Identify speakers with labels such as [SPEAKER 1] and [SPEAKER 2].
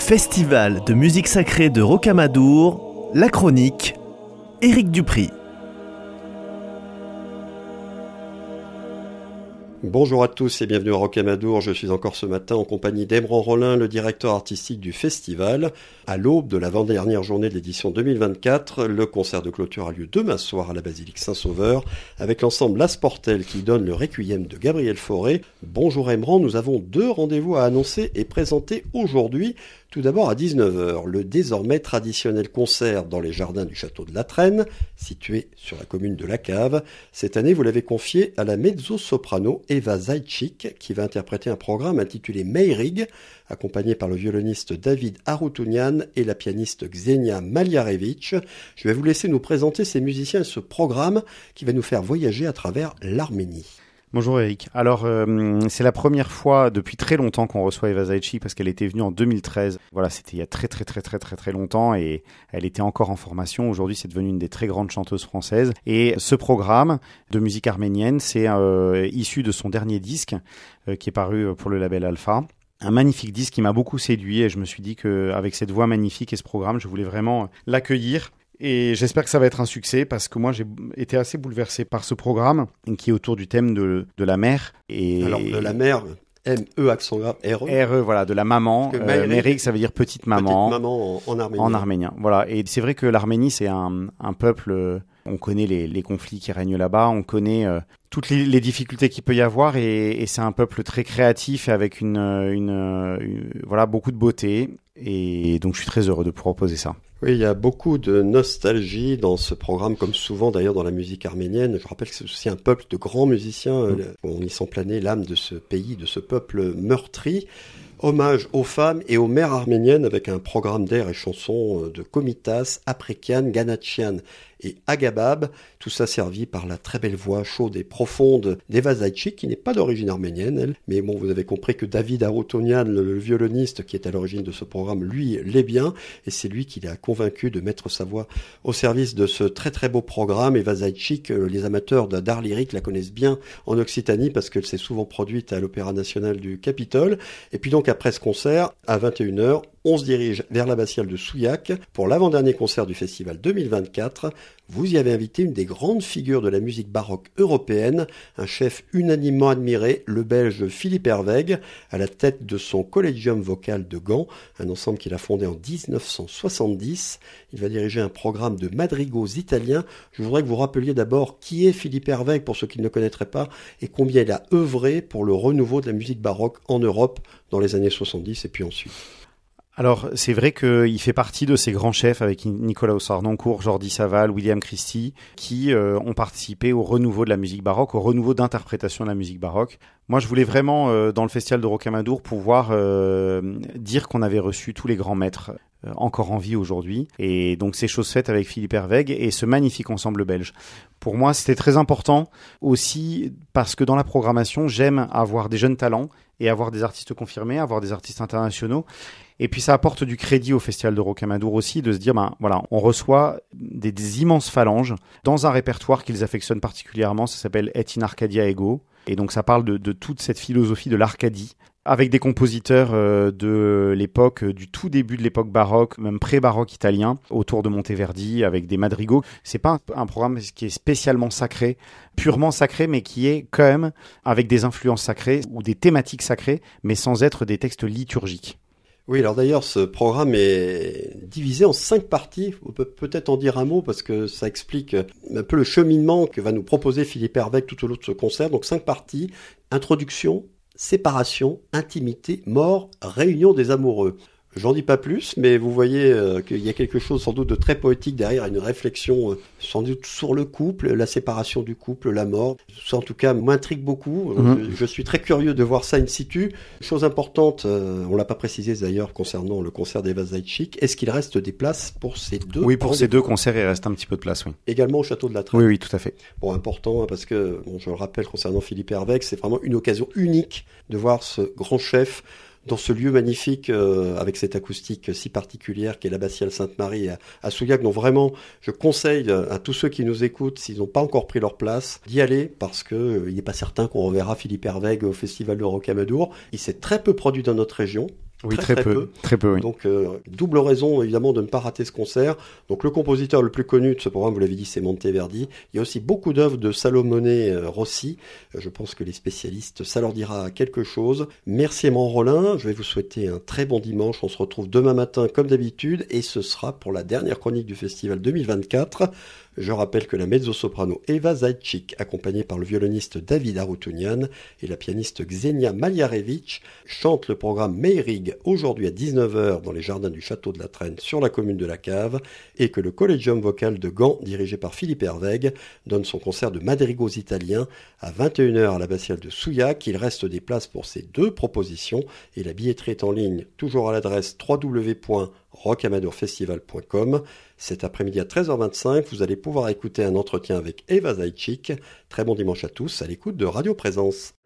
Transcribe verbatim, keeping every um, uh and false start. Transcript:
[SPEAKER 1] Festival de musique sacrée de Rocamadour, la chronique, Éric Dupry.
[SPEAKER 2] Bonjour à tous et bienvenue à Rocamadour. Je suis encore ce matin en compagnie d'Emran Rollin, le directeur artistique du festival. À l'aube de l'avant-dernière journée de l'édition deux mille vingt-quatre, le concert de clôture a lieu demain soir à la basilique Saint-Sauveur avec l'ensemble La Sportelle qui donne le Requiem de Gabriel Fauré. Bonjour Emran, nous avons deux rendez-vous à annoncer et présenter aujourd'hui. Tout d'abord à dix-neuf heures, le désormais traditionnel concert dans les jardins du château de la Traîne, situé sur la commune de La Cave. Cette année, vous l'avez confié à la mezzo-soprano Eva Zajcik, qui va interpréter un programme intitulé Meyrig, accompagné par le violoniste David Arutyunian et la pianiste Ksenia Maliarevich. Je vais vous laisser nous présenter ces musiciens et ce programme qui va nous faire voyager à travers l'Arménie.
[SPEAKER 3] Bonjour Eric. Alors euh, c'est la première fois depuis très longtemps qu'on reçoit Eva Zajcik parce qu'elle était venue en deux mille treize. Voilà, c'était il y a très très très très très très longtemps et elle était encore en formation. Aujourd'hui, c'est devenu une des très grandes chanteuses françaises. Et ce programme de musique arménienne, c'est euh, issu de son dernier disque euh, qui est paru pour le label Alpha. Un magnifique disque qui m'a beaucoup séduit et je me suis dit qu'avec cette voix magnifique et ce programme, je voulais vraiment l'accueillir. Et j'espère que ça va être un succès parce que moi j'ai été assez bouleversé par ce programme qui est autour du thème de, de la mère. Et
[SPEAKER 2] Alors de la mère, M-E accent grave, R-E.
[SPEAKER 3] R-E, voilà, de la maman. Euh, Meyrig, ça veut dire petite maman.
[SPEAKER 2] Petite maman en, en arménien.
[SPEAKER 3] En arménien, voilà. Et c'est vrai que l'Arménie, c'est un, un peuple, euh, on connaît les, les conflits qui règnent là-bas, on connaît euh, toutes les, les difficultés qu'il peut y avoir et, et c'est un peuple très créatif et avec une, une, une, voilà, beaucoup de beauté. Et donc je suis très heureux de proposer ça.
[SPEAKER 2] Oui, il y a beaucoup de nostalgie dans ce programme, comme souvent d'ailleurs dans la musique arménienne. Je rappelle que c'est aussi un peuple de grands musiciens. Mmh. On y sent planer l'âme de ce pays, de ce peuple meurtri. Hommage aux femmes et aux mères arméniennes avec un programme d'air et chansons de Komitas, Aprekian, Ganachian et Agabab. Tout ça servi par la très belle voix chaude et profonde d'Eva Zajcik, qui n'est pas d'origine arménienne, elle. Mais bon, vous avez compris que David Arutyunian, le, le violoniste qui est à l'origine de ce programme, lui, l'est bien. Et c'est lui qui l'a convaincu de mettre sa voix au service de ce très très beau programme. Eva Zajcik, les amateurs d'art lyrique la connaissent bien en Occitanie parce qu'elle s'est souvent produite à l'Opéra National du Capitole. Et puis donc après ce concert, à vingt et une heures, on se dirige vers l'abbatiale de Souillac pour l'avant-dernier concert du festival deux mille vingt-quatre. Vous y avez invité une des grandes figures de la musique baroque européenne, un chef unanimement admiré, le belge Philippe Herwegh, à la tête de son Collegium vocal de Gand, un ensemble qu'il a fondé en dix-neuf cent soixante-dix. Il va diriger un programme de madrigaux italiens. Je voudrais que vous rappeliez d'abord qui est Philippe Herwegh pour ceux qui ne le connaîtraient pas et combien il a œuvré pour le renouveau de la musique baroque en Europe dans les années soixante-dix et puis ensuite.
[SPEAKER 3] Alors, c'est vrai qu'il fait partie de ces grands chefs avec Nicolas Harnoncourt, Jordi Savall, William Christie, qui euh, ont participé au renouveau de la musique baroque, au renouveau d'interprétation de la musique baroque. Moi, je voulais vraiment, euh, dans le festival de Rocamadour, pouvoir euh, dire qu'on avait reçu tous les grands maîtres euh, encore en vie aujourd'hui. Et donc, c'est chose faite avec Philippe Herwegh et ce magnifique ensemble belge. Pour moi, c'était très important aussi parce que dans la programmation, j'aime avoir des jeunes talents et avoir des artistes confirmés, avoir des artistes internationaux. Et puis ça apporte du crédit au festival de Rocamadour aussi, de se dire, ben voilà, on reçoit des, des immenses phalanges dans un répertoire qu'ils affectionnent particulièrement, ça s'appelle Et in Arcadia Ego. Et donc ça parle de, de toute cette philosophie de l'Arcadie, avec des compositeurs euh, de l'époque, du tout début de l'époque baroque, même pré-baroque italien, autour de Monteverdi, avec des madrigaux. C'est pas un, un programme qui est spécialement sacré, purement sacré, mais qui est quand même avec des influences sacrées ou des thématiques sacrées, mais sans être des textes liturgiques.
[SPEAKER 2] Oui, alors d'ailleurs, ce programme est divisé en cinq parties. On peut peut-être en dire un mot parce que ça explique un peu le cheminement que va nous proposer Philippe Herwegh tout au long de ce concert. Donc cinq parties, introduction, séparation, intimité, mort, réunion des amoureux. J'en dis pas plus, mais vous voyez euh, qu'il y a quelque chose sans doute de très poétique derrière, une réflexion euh, sans doute sur le couple, la séparation du couple, la mort. Ça en tout cas m'intrigue beaucoup, mmh. je, je suis très curieux de voir ça in situ. Chose importante, euh, on l'a pas précisé d'ailleurs concernant le concert d'Eva Zajcik, est-ce qu'il reste des places pour ces deux
[SPEAKER 3] Oui, pour ces deux concerts, il reste un petit peu de place, oui.
[SPEAKER 2] Également au Château de la Traîne.
[SPEAKER 3] Oui, oui, tout à fait.
[SPEAKER 2] Bon, important parce que, bon, je le rappelle concernant Philippe Herwegh, c'est vraiment une occasion unique de voir ce grand chef dans ce lieu magnifique euh, avec cette acoustique si particulière qu'est l'abbatiale Sainte-Marie à, à Souillac. Donc vraiment, je conseille à tous ceux qui nous écoutent, s'ils n'ont pas encore pris leur place, d'y aller parce que euh, il n'est pas certain qu'on reverra Philippe Herwegh au Festival de Rocamadour. Il s'est très peu produit dans notre région.
[SPEAKER 3] Oui,
[SPEAKER 2] très,
[SPEAKER 3] très,
[SPEAKER 2] très
[SPEAKER 3] peu.
[SPEAKER 2] peu.
[SPEAKER 3] Très peu, oui.
[SPEAKER 2] Donc, euh, double raison, évidemment, de ne pas rater ce concert. Donc, le compositeur le plus connu de ce programme, vous l'avez dit, c'est Monteverdi. Il y a aussi beaucoup d'œuvres de Salomone euh, Rossi. Euh, je pense que les spécialistes, ça leur dira quelque chose. Merci Aimant Rollin. Je vais vous souhaiter un très bon dimanche. On se retrouve demain matin, comme d'habitude, et ce sera pour la dernière chronique du festival deux mille vingt-quatre. Je rappelle que la mezzo-soprano Eva Zajcik, accompagnée par le violoniste David Arutyunian et la pianiste Xenia Maliarevich, chante le programme Meyrig aujourd'hui à dix-neuf heures dans les jardins du château de la Traîne sur la commune de la Cave, et que le Collegium vocal de Gand, dirigé par Philippe Hervègue, donne son concert de madrigaux italiens à vingt et une heures à l'abbatiale de Souillac. Il reste des places pour ces deux propositions et la billetterie est en ligne, toujours à l'adresse w w w point rocamadour festival point com. Cet après-midi à treize heures vingt-cinq, vous allez pouvoir écouter un entretien avec Eva Zajcik. Très bon dimanche à tous à l'écoute de Radio Présence.